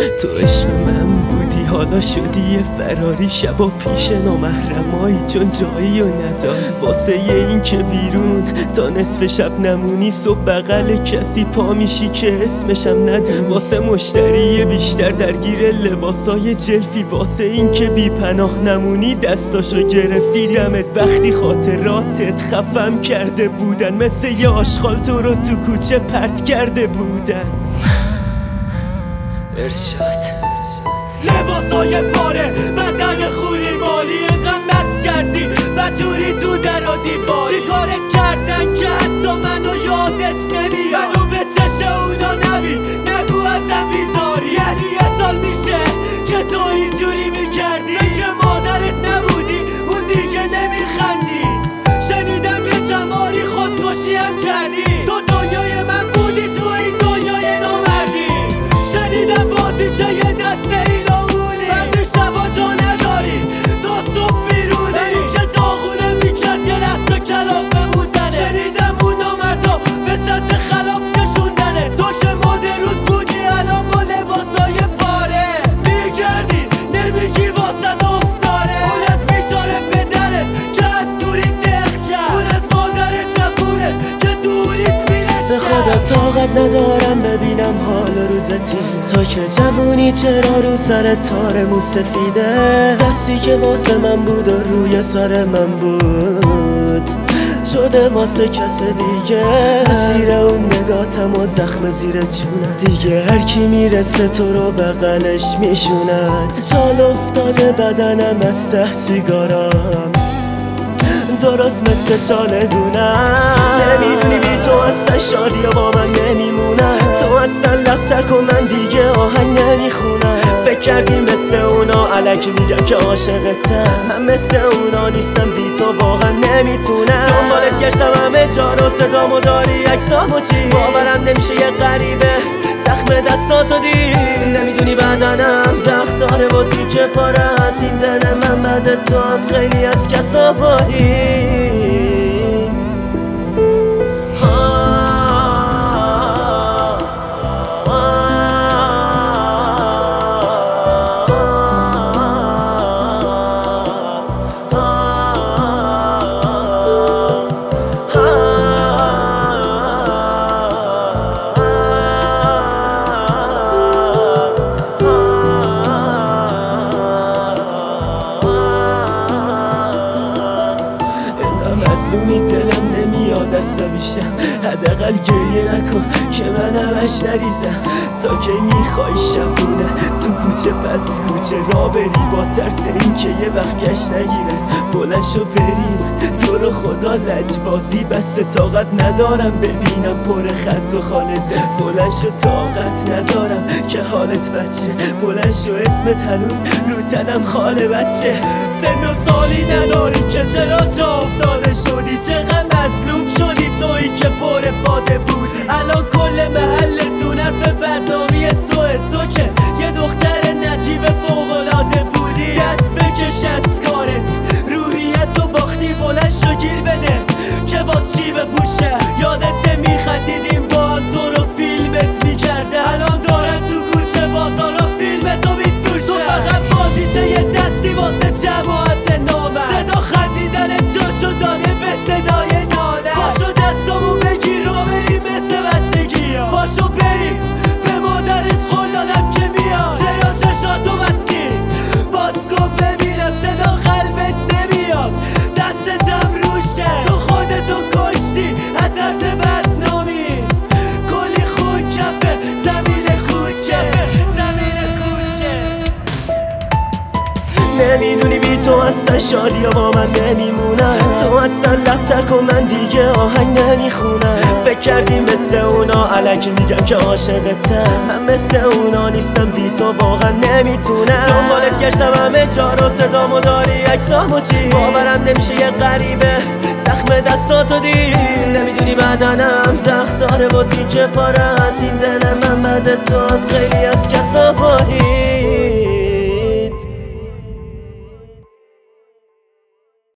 تو عشق من بودی حالا شدی یه فراری، شبا پیش نامحرمایی چون جایی و ندار. واسه این که بیرون تا نصف شب نمونی، صبح بغل کسی پا میشی که اسمشم ندونی. واسه مشتری بیشتر درگیر لباسای جلفی، واسه این که بی پناه نمونی دستاشو گرفتی. دمت وقتی خاطراتت خفم کرده بودن، مثل یه آشغال تو رو تو کوچه پرت کرده بودن. ارشاد لباسای پاره، بدن خوری مالی، اینقدر مست کردی بطوری تو در و دیواری. چی کارت کردن که حتی منو یادت نمیاد؟ منو به چش اونا نبی، نگو ازم بیزاری. یعنی یه سال میشه که تو اینجوری میکردی، که مادرت نبودی اون دیگه نمیخندی. شنیدم یه چماری خودکشی هم کردی. تو دنیای من بودی، تو این دنیای نامردی. شنیدم بازی چه یه دسته ایلامونی، بعضی شبا تو نداری تا صبح بیرونی. این که داغونه میکرد یه لحظه کلافه بودنه. شنیدم اون نامردا به سطح خلاف کشوندنه. تو که مد روز بودی الان با لباسای پاره میگردی، نمیگی واسه افتاره. اون از بیچاره پدرت که از دوری دق کرد، اون از مادرت جفونه که دوریت میرشت. به خدا طاقت ندارم ببینم حال روزتی، تو که جوونی چرا رو سر تار مو سفیده. دستی که واسه من بود و روی سر من بود شده واسه کس دیگه. زیر اون نگاتم و زخم زیر جونت، دیگه هر کی میرسه تو رو بغلش میشوند. چال افتاده بدنم از ته سیگارم، درست مثل چالگونم. نمیدونی بی تو اصلا شادی با من نمیمونم. تو اصلا لب تر کن من دیگه آهنگ نمیخونم. فکر کردی مثل اونا علکی میگم که عاشقتم، من مثل اونا نیستم، بی تو واقعا نمیتونم. دنبالت گشتم همه جا رو، صدامو داری عکسامو چی، باورم نمیشه یه غریبه زخم دستاتو دید. نمیدونی بدنم زخم داره و تیکه پاره هست. این دل من بعد تو از خیلی از کسا برید. مظلومی دلم نمیاد عصبیشم، حداقل گریه نکن که من همش نریزم. تا کی میخوای شبونه تو کوچه پس کوچه را بری، با ترس این که یه وقت گشت نگیرد. بلند شو بریم تو رو خدا لجبازی، بس طاقت ندارم ببینم پر خط و خال دست. بلند شو طاقت ندارم که حالت بچه، بلند شو اسمت هنوز رو تنم خاله بچه. سن و سالی نداری که چرا جا افتاده شدی، چقدر مظلوم شدی تویی که پر فاده بودی. الان کل محلتون حرف بدنامی تو که یه دختر نجیب فوق‌العاده بودی. دست بکش از کارت، روحیتو باختی، بلند شو گیر بده که باز چی بپوشه. یادت میخندیدیم با هم تو رو فیلمت میکرده، الان دارن تو کوچه بازارا فیلمتو میفروشه. تو فقط بازیچه یه دستی واسه جماعت نامه، صدا خندیدن جاشو داده به صدای ناله. باشو دستامو بگیر و بریم مثل بچگی ها، باشو بریم به مادرت قول دادم که میاد. چرا چشاتو بستی باز کن ببینم، صدا قلبت نمیاد، دستتم روشه. تو خودتو کشتی از درس بدنامی، کلی خون کفه زمین کوچه، زمین کوچه. نمیدونی بی تو اصلا شادی با من نمیمونم. تو اصلا لب تر کن من دیگه آهنگ نمیخونم. فکر کردی مثل اونا علکی میگم که عاشقتم، من مثل اونا نیستم، بی تو واقعا نمیتونم. دنبالت گشتم همه جا رو، صدامو داری عکسامو چی، باورم نمیشه یه غریبه زخم دستاتو دید. نمیدونی بدنم زخم داره و تیکه پاره هست. این دل من بعد تو از خیلی از کسا برید.